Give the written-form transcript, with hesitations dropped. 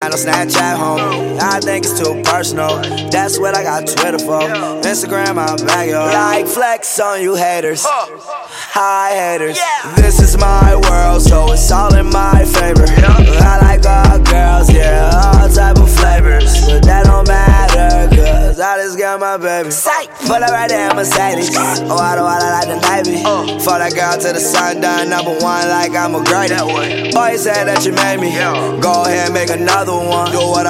got no Snapchat, homie. I think it's too personal. That's what I got Twitter for. Instagram, I'm back, yo. Like flex on you haters. Hi haters. This is my world, so it's all in my favor. I like all girls, yeah, all type of flavors. But that don't matter, cause I just got my baby. Pull up right there, Mercedes. Oh, I don't like the Navy. For that girl to the sun, done #1 like I'm a great. Boy, you said that you made me. Go ahead and make another one. Do what